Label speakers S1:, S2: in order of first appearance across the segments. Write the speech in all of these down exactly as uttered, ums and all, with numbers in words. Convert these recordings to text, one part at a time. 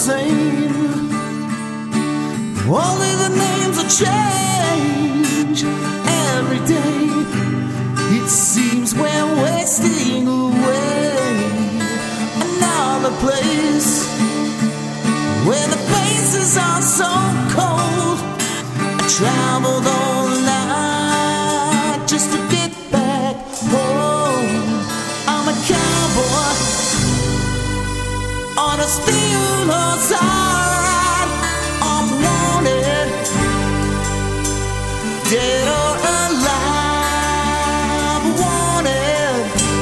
S1: same. Only the names will change every day. It seems we're wasting away. Another place where the faces are so cold. I traveled all night just to get back home. I'm a cowboy on a steel horse. Alright, I'm wanted, dead or alive. Wanted,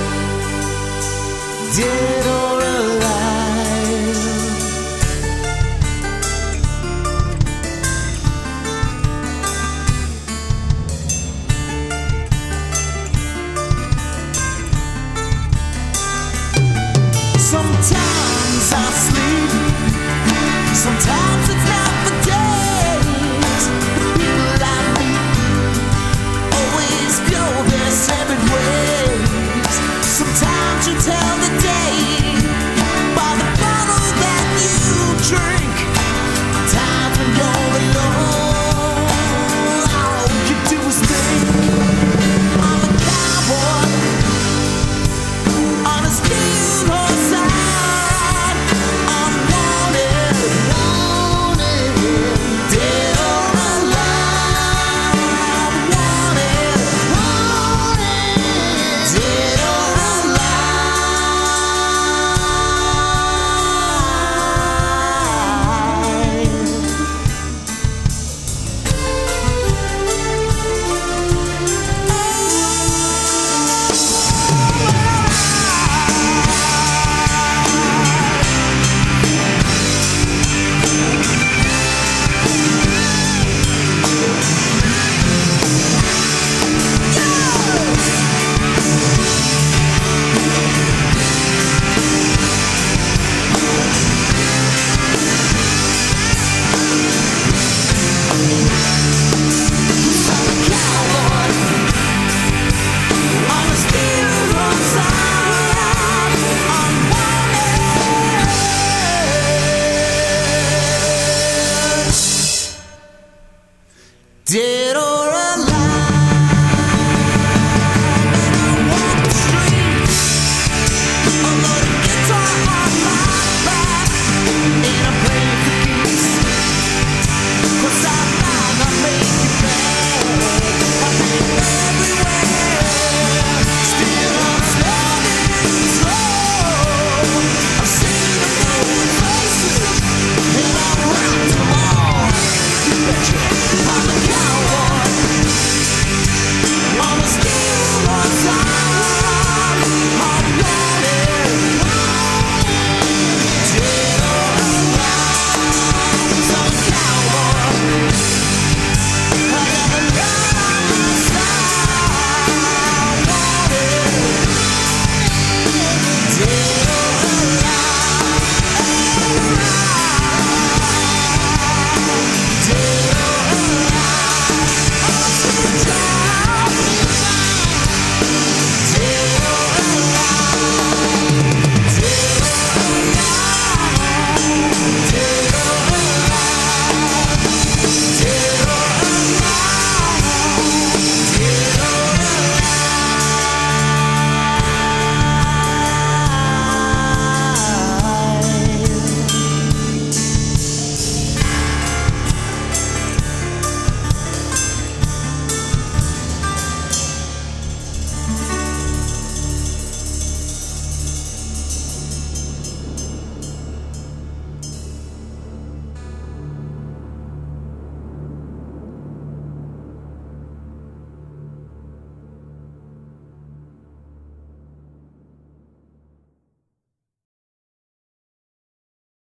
S1: dead or alive. Sometimes I sleep, sometimes it's not for days. The people I meet always go their separate ways. Sometimes you tell the day by the bottle that you drink. Times when you're alone, all you do is think. I'm a cowboy on a steel horse. I'm wanted, wanted, dead or alive. Wanted, wanted, dead or dead or alive. And I walk the streets, I'm gonna